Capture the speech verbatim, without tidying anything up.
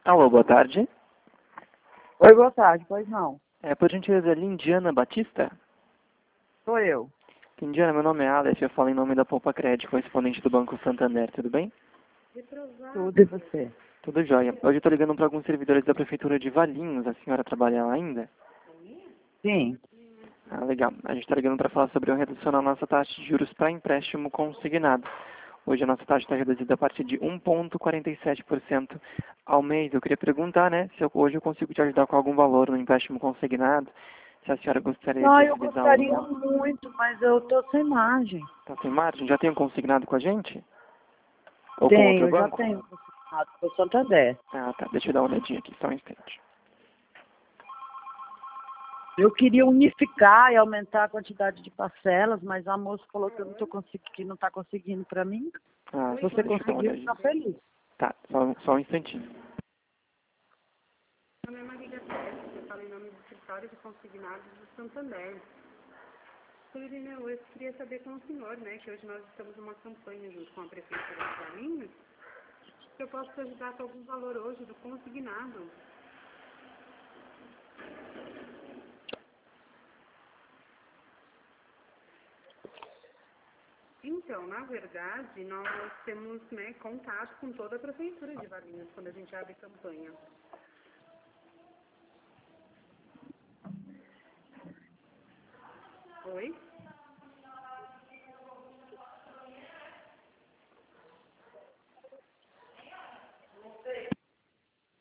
Alô, boa tarde. Oi, boa tarde. Pois não. É, por gentileza, Lindiana Batista? Sou eu. Lindiana, meu nome é Alex, eu falo em nome da Poupa Crédito, correspondente do Banco Santander, tudo bem? Tudo e você? Tudo jóia. Hoje eu tô ligando para alguns servidores da Prefeitura de Valinhos, a senhora trabalha lá ainda? Sim. Ah, legal. A gente está ligando para falar sobre a redução na nossa taxa de juros para empréstimo consignado. Hoje a nossa taxa está reduzida a partir de um vírgula quarenta e sete por cento ao mês. Eu queria perguntar, né, se eu, hoje eu consigo te ajudar com algum valor no empréstimo consignado, se a senhora gostaria Não, de eu utilizar gostaria um... muito, mas eu tô sem margem. Tá sem margem? Já tem um consignado com a gente? Ou com Tenho, outro eu já banco? tenho consignado com o Santander. Ah, tá. Deixa eu dar uma olhadinha aqui, só um instante. Eu queria unificar e aumentar a quantidade de parcelas, mas a moça falou que eu não tô conseguindo, que não está conseguindo para mim. Ah, Se você deixa eu dar uma conseguir, eu olhadinha. ficar feliz. Tá, só, só um instantinho. Meu nome é Marília Pérez, eu falo em nome do escritório de consignados do Santander. Senhorina, eu queria saber com o senhor, né, que hoje nós estamos numa campanha junto com a Prefeitura de Valinhos, se eu posso te ajudar com algum valor hoje do consignado. Então, na verdade, nós temos, né, contato com toda a Prefeitura de Valinhos quando a gente abre campanha. Oi?